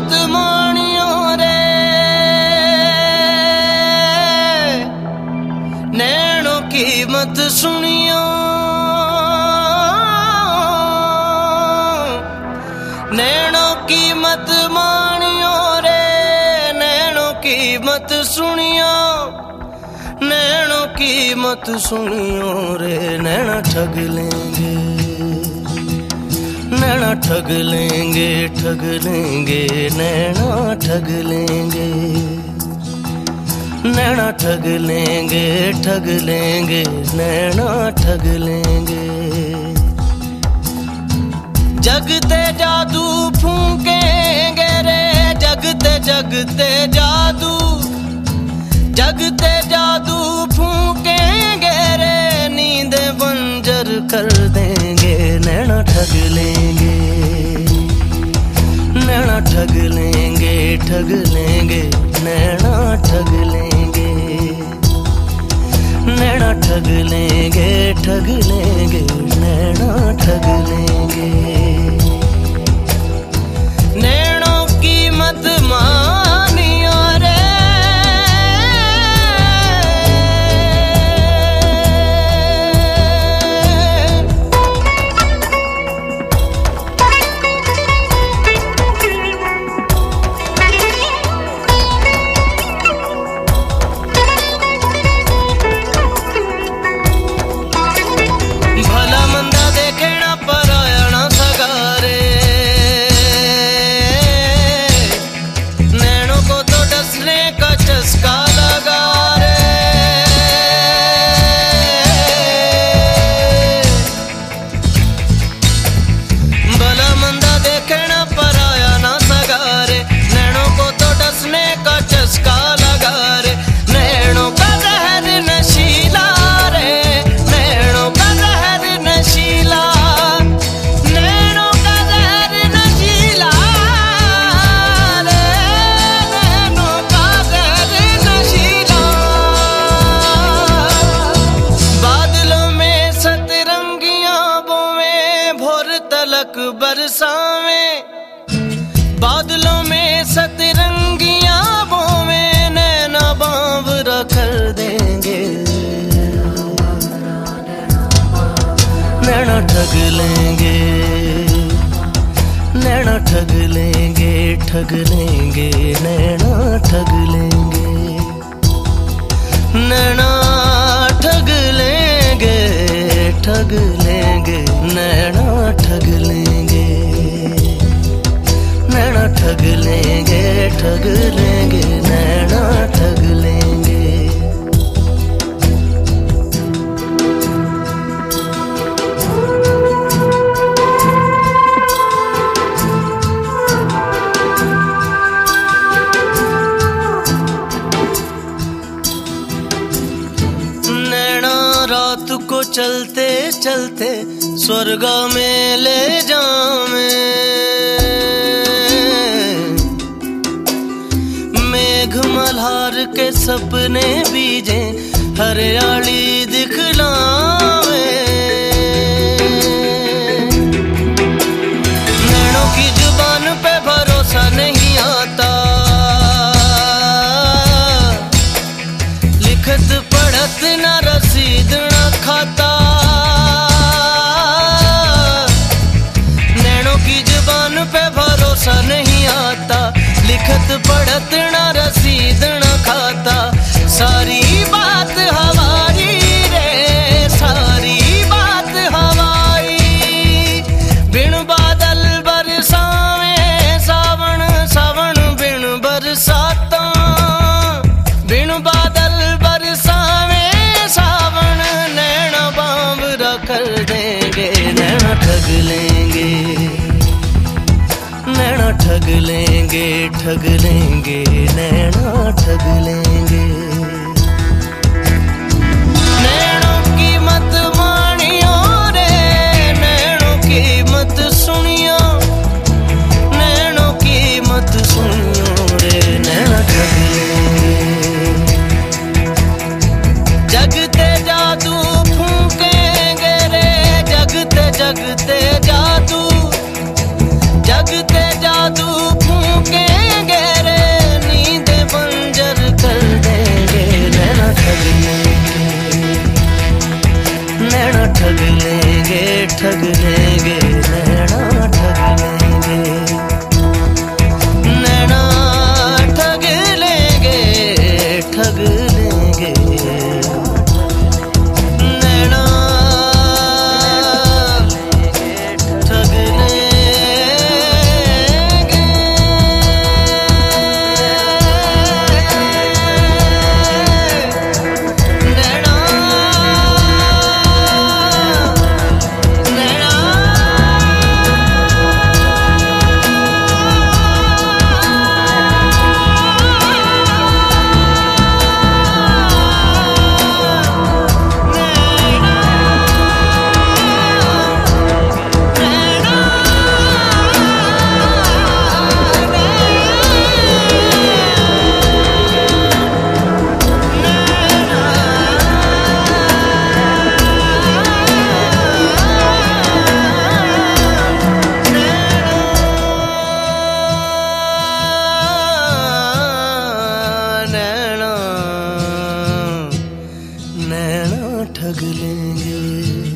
मत मानियो रे, नैनों की मत सुनियो, नैनों की मत मानियो रे, नैनों की मत सुनियो, नैनों की मत सुनियो रे। नैना ठग लेंगे, नैना ठग लेंगे, ठग लेंगे, नैना ठग लेंगे, नैना ठग लेंगे, ठग लेंगे, नैना ठग लेंगे। जगते जादू फूकेंगे रे, जगते जगते जादू, जगते जादू फूकेंगे रे, नींद बंजर कर देंगे। नैना ठग लेंगे, नैना ठग लेंगे, ठग लेंगे, नैना ठग लेंगे, नैना ठग लेंगे, ठग लेंगे, नैना ठग लेंगे। नैनों की मत मानियो रे, बरसावें बादलों में सतरंगियां बोवें, नैना बावरा कर देंगे। नैना ठग लेंगे, नैना ठग लेंगे, ठग लेंगे, नैना ठग लेंगे, नैना ठग लेंगे, ठग लेंगे, नैना ठग लेंगे, नैना ठग लेंगे, ठग लेंगे, नैना ठग लेंगे। नैना रात को चलते चलते स्वर्ग में ले जावें, मेघ मल्हार के सपने बीजे हरियाली दिखलावे। नैनों की जुबान पे भरोसा नहीं आता, लिखत पढ़त न रसीद न खाता। नैनों की जुबान पे भरोसा नहीं आता, लिखत पढ़त न रसीद न खाता। सारी बात हवाई रे, सारी बात हवाई, बिन बादल बरसावें सावन, सावन बिन बरसाता, बिन बादल बरसावें सावन, नैना बावरा कर देंगे। नैना ठग लेंगे, नैना ठग लेंगे, ठग लेंगे, नैना ठग लेंगे। नैनों की मत मानियो रे, नैनों की मत सुनियो, नैनों की मत सुनियो रे, नैना ठग लेंगे। जगते जादू फूकेंगे रे, जगते जगते जादू, जगते जादू फूके लेंगे।